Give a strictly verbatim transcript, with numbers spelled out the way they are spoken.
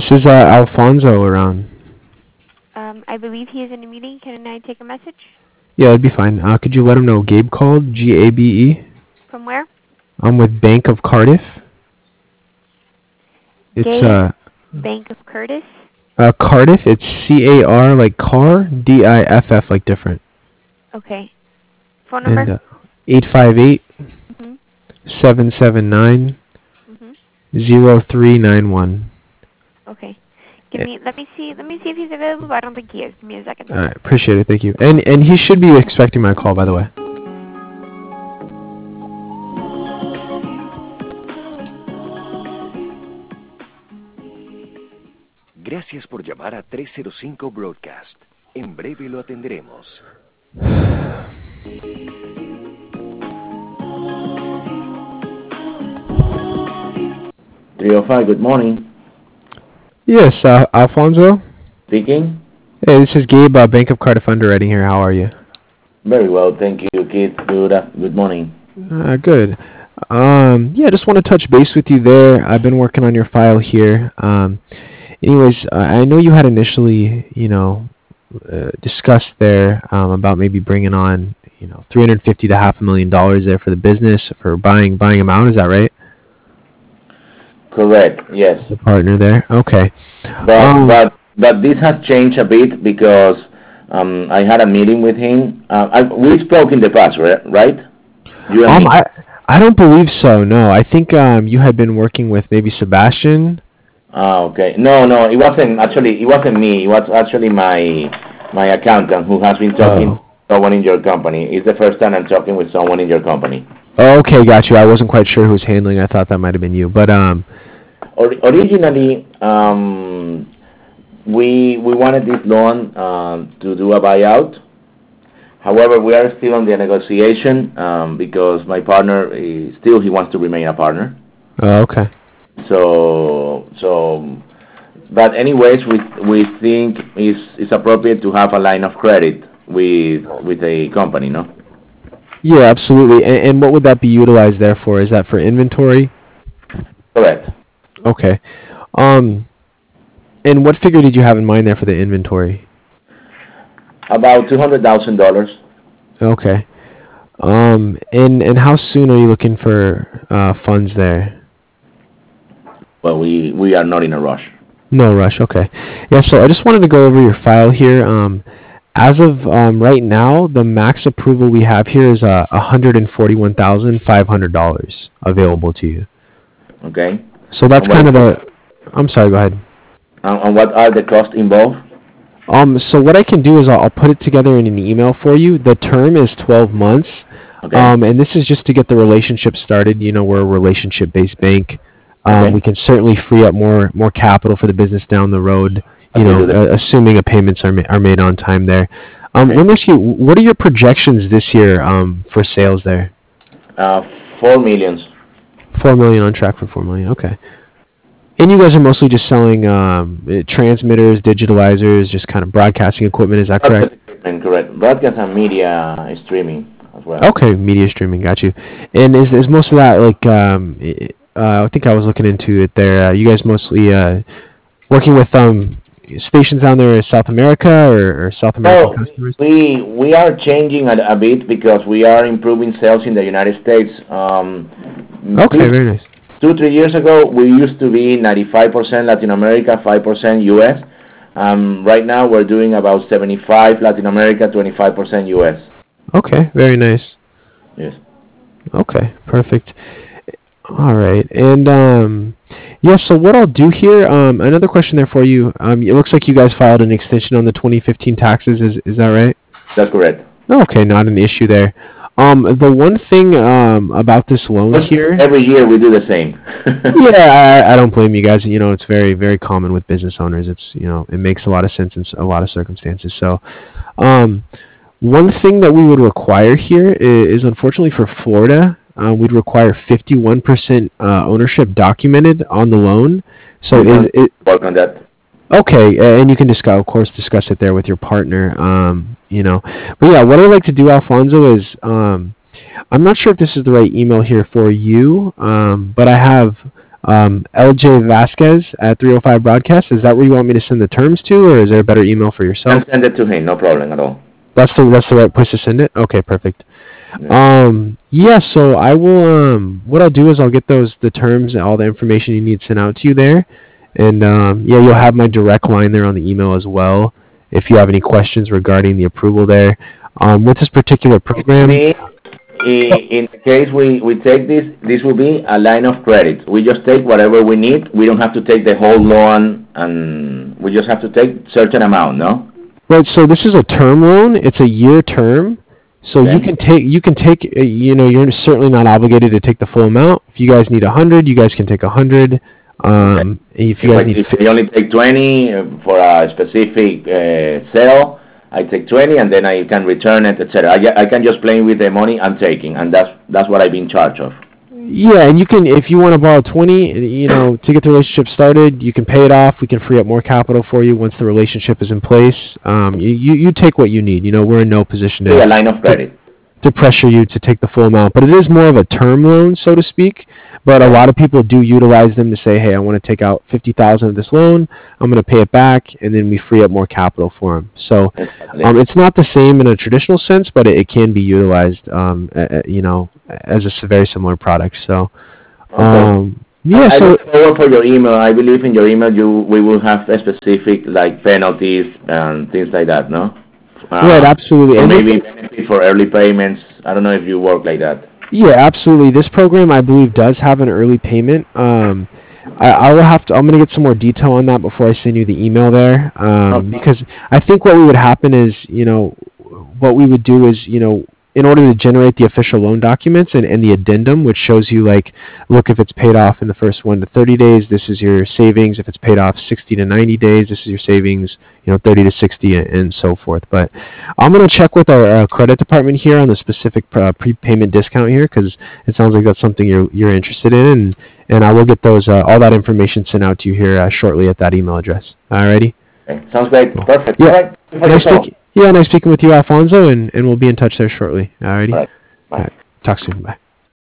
is uh, Alfonso around. Um, I believe he is in a meeting. Can I take a message? Yeah, that'd be fine. Uh, could you let him know Gabe called? G A B E. From where? I'm with Bank of Cardiff. It's Gabe, uh, Bank of Curtis. uh Cardiff. It's C A R like car, D I F F like different. Okay. Phone number? And uh, eight five eight Mm-hmm. seven seven nine Mm-hmm. zero three nine one. Okay. Give me. Let me see. Let me see if he's available. I don't think he is. Give me a second. All right, appreciate it. Thank you. And and he should be expecting my call, by the way. Gracias por llamar a trescientos cinco Broadcast. En breve lo atenderemos. three oh five, good morning. Yes, uh, Alfonso. Speaking. Hey, this is Gabe, uh, Bank of Cardiff Underwriting here. How are you? Very well, thank you, Keith. Good, uh, good morning. Uh, good. Um, yeah, just want to touch base with you there. I've been working on your file here. Um, anyways, uh, I know you had initially, you know, uh, discussed there um, about maybe bringing on, you know, three hundred fifty to half a million dollars there for the business for buying buying them out. Is that right? Correct. Yes. The partner there. Okay. But Um, but but this has changed a bit because um, I had a meeting with him. Uh, I, we spoke in the past, right? Right? You and um, me. I I don't believe so. No, I think um you had been working with maybe Sebastian. Ah, okay. No, no, it wasn't actually. It wasn't me. It was actually my my accountant who has been talking Oh. to someone in your company. It's the first time I'm talking with someone in your company. Okay, got you. I wasn't quite sure who was handling. I thought that might have been you, but um. Or, originally, um, we we wanted this loan um, to do a buyout. However, we are still on the negotiation um, because my partner is still he wants to remain a partner. Oh, okay. So so, but anyways, we we think it's it's appropriate to have a line of credit with with a company, no? Yeah, absolutely. And, and what would that be utilized there for? Is that for inventory? Correct. Okay. Um, and what figure did you have in mind there for the inventory? About two hundred thousand dollars. Okay. Um, and and how soon are you looking for uh, funds there? Well, we we are not in a rush. No rush. Okay. Yeah. So I just wanted to go over your file here. Um, as of um, right now, the max approval we have here is uh, one hundred forty-one thousand five hundred dollars available to you. Okay. So that's And what- kind of a. I'm sorry. Go ahead. And, and what are the costs involved? Um, so what I can do is I'll, I'll put it together in an email for you. The term is twelve months, Okay. um, and this is just to get the relationship started. You know, we're a relationship-based bank. Um, Okay. We can certainly free up more more capital for the business down the road. You Okay, know, do that. uh, assuming a payments are ma- are made on time there. Um, Okay. let me ask you, what are your projections this year um, for sales there? Uh, four millions. Four million on track for four million. Okay. And you guys are mostly just selling um, uh, transmitters, digitalizers, just kind of broadcasting equipment. Is that correct? And correct. Broadcast and media streaming as well. Okay, media streaming, got you. And is is most of that like um, i- uh, I think I was looking into it there. Uh, you guys mostly uh, working with um, stations down there in South America or, or South American So customers? we we are changing a, a bit because we are improving sales in the United States. Um, Okay, two, very nice. two three years ago, we used to be ninety-five percent Latin America, five percent U S. Um, right now, we're doing about seventy-five Latin America, twenty-five percent U S. Okay, very nice. Yes. Okay, perfect. All right, and um, yeah. So what I'll do here, um, another question there for you. Um, it looks like you guys filed an extension on the twenty fifteen taxes. Is is that right? That's correct. Okay, not an issue there. Um, the one thing um about this loan here. Every year we do the same. Yeah, I, I don't blame you guys. You know, it's very, very common with business owners. It's, you know, it makes a lot of sense in s- a lot of circumstances. So, um, one thing that we would require here is, is unfortunately for Florida, uh, we'd require fifty-one percent uh, ownership documented on the loan. So, We is can it work on that. okay? a- And you can discuss, of course, discuss it there with your partner. Um, you know, but yeah, what I'd like to do, Alfonso, is um. I'm not sure if this is the right email here for you, um, but I have Um, L J Vasquez at three oh five Broadcast. Is that where you want me to send the terms to, or is there a better email for yourself? Can send it to him, no problem at all. That's the that's the right place to send it. Okay, perfect. Yeah. Um, yeah. So I will. Um, what I'll do is I'll get those the terms and all the information you need sent out to you there, and um, yeah, you'll have my direct line there on the email as well. If you have any questions regarding the approval there, um, with this particular program. Me, in the case we, we take this, this will be a line of credit. We just take whatever we need. We don't have to take the whole loan, and we just have to take certain amount, no? Right. So this is a term loan. It's a year term. So Okay. you can take you can take uh, you know you're certainly not obligated to take the full amount. If you guys need a hundred, you guys can take a hundred. Um, if you If, guys I, need if fifty. we only take twenty uh, for a specific uh, sale, I take twenty and then I can return it, et cetera. I, I can just play with the money I'm taking, and that's that's what I've been charged of. Yeah, and you can, if you want to borrow twenty, you know, to get the relationship started, you can pay it off. We can free up more capital for you once the relationship is in place. Um, you, you, you take what you need. You know, we're in no position to, A line of credit. to pressure you to take the full amount. But it is more of a term loan, so to speak. But a lot of people do utilize them to say, hey, I want to take out fifty thousand dollars of this loan. I'm going to pay it back, and then we free up more capital for them. So Exactly. um, it's not the same in a traditional sense, but it, it can be utilized, um, uh, you know, as a s- very similar product. So, um, yeah. I So look forward for your email. I believe in your email you we will have a specific like penalties and things like that, no? Uh, right, absolutely. Or And this- maybe benefit for early payments. I don't know if you work like that. yeah, absolutely. This program, I believe, does have an early payment. Um, I, I will have to. I'm going to get some more detail on that before I send you the email there, um, Okay. because I think what would happen is, you know, what we would do is, you know, in order to generate the official loan documents and, and the addendum, which shows you like, look, if it's paid off in the first one to thirty days, this is your savings. If it's paid off sixty to ninety days, this is your savings. You know, thirty to sixty, and, and so forth. But I'm going to check with our uh, credit department here on the specific uh, prepayment discount here, because it sounds like that's something you're you're interested in, and, and I will get those uh, all that information sent out to you here uh, shortly at that email address. Alrighty. Okay. Sounds great. Perfect. Yeah. All right. Thank you for Nice your call. speak- yeah, nice speaking with you, Alfonso, and, and we'll be in touch there shortly. Alrighty. All right. Bye. All right. Talk soon. Bye.